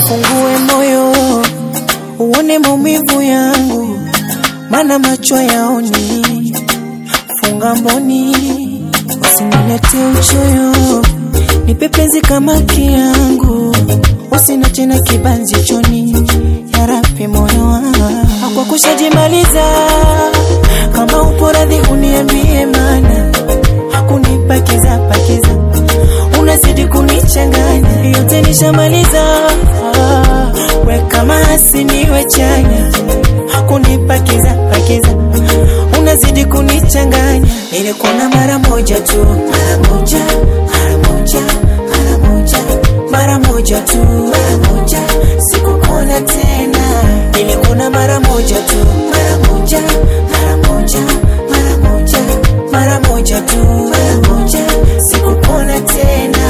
Fungue moyo uone maumivu yangu, mana macho yaoni. Funga mboni usinilete uchoyo, nipe penzi kama kiangu, usinache na kibanzi choni. Ya Rabbi moyo wangu kwa kushajimaliza, kama upo radhi uniambie, mana hakunipakiza pakiza, unazidi kunichanganya. Yote nishamaliza, we kama hasiniwe chanya, hakunipakiza pakiza, unazidi kunichanganya. Nilikuona mara moja tu, mara moja, mara moja, mara moja, mara moja tu, mara moja, sikukuona tena. Nilikuona mara moja tu, mara moja, mara moja, mara moja, mara moja tu, mara moja, sikukuona tena.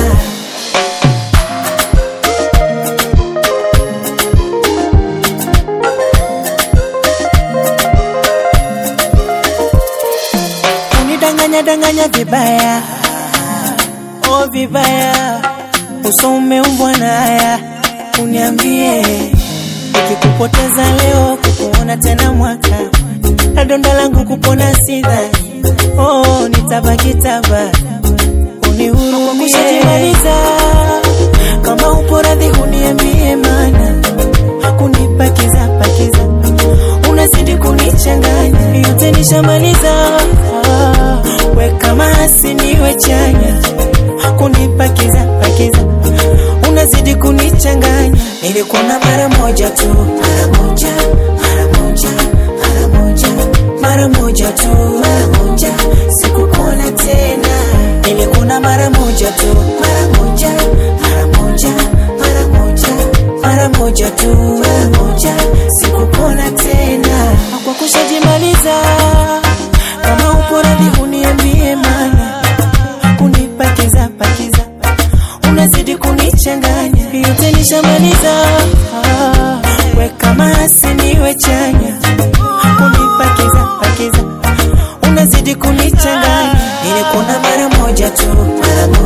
Danganya vibaya, oh vibaya, uso umeumbwa na haya. Uniambie, nikikupoteza leo kukuona tena mwaka, na donda langu kupona sidhani, oh nitabaki taba. Unihurumie, kushajimaliza, kama upo radhi uniambie, mana hakunipakiza pakiza, unazidi kunichanganya. Yote nishamaliza, we kama hasiniwe chanya, hakunipakiza pakiza, unazidi kunichanganya. Nilikuona mara moja tu, mara moja, mara moja, mara moja, mara moja tu, mara moja, sikukuona tena. Nilikuona mara moja tu, mara moja, mara moja, mara moja, mara moja tu, mara moja, sikukuona tena. Kwa kushajimaliza, kama upo radhi uniambie, mana hakunipakiza pakiza, unazidi kunichanganya. Yote nishamaliza, we kama hasiniwe chanya, hakunipakiza pakiza, unazidi kunichanganya. Nilikuona mara moja tu, mara moja.